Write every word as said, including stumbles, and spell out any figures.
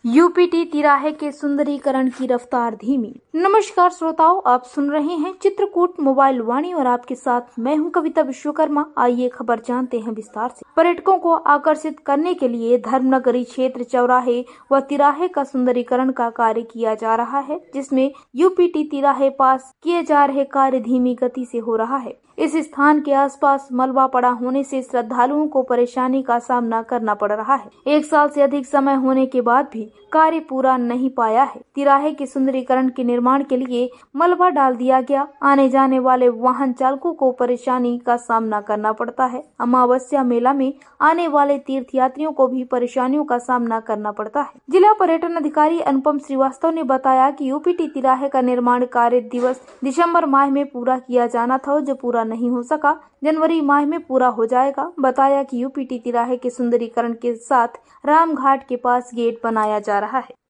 UPT तिराहे के सुंदरीकरण की रफ्तार धीमी। नमस्कार श्रोताओं, आप सुन रहे हैं चित्रकूट मोबाइल वाणी और आपके साथ मैं हूं कविता विश्वकर्मा। आइए खबर जानते हैं विस्तार से। पर्यटकों को आकर्षित करने के लिए धर्मनगरी क्षेत्र चौराहे व तिराहे का सुंदरीकरण का कार्य किया जा रहा है, जिसमें यूपीटी तिराहे पास किए जा रहे कार्य धीमी गति से हो रहा है। इस स्थान के आसपास मलबा पड़ा होने से श्रद्धालुओं को परेशानी का सामना करना पड़ रहा है। एक साल से अधिक समय होने के बाद भी कार्य पूरा नहीं पाया है। तिराहे के सुंदरीकरण के निर्माण के लिए मलबा डाल दिया गया। आने जाने वाले वाहन चालकों को परेशानी का सामना करना पड़ता है। अमावस्या मेला में आने वाले तीर्थ यात्रियों को भी परेशानियों का सामना करना पड़ता है। जिला पर्यटन अधिकारी अनुपम श्रीवास्तव ने बताया कि यूपीटी तिराहे का निर्माण कार्य दिवस दिसंबर माह में पूरा किया जाना था, जो पूरा नहीं हो सका। जनवरी माह में पूरा हो जाएगा। बताया कि यूपीटी तिराहे के सुंदरीकरण के साथ रामघाट के पास गेट बनाया जा रहा है।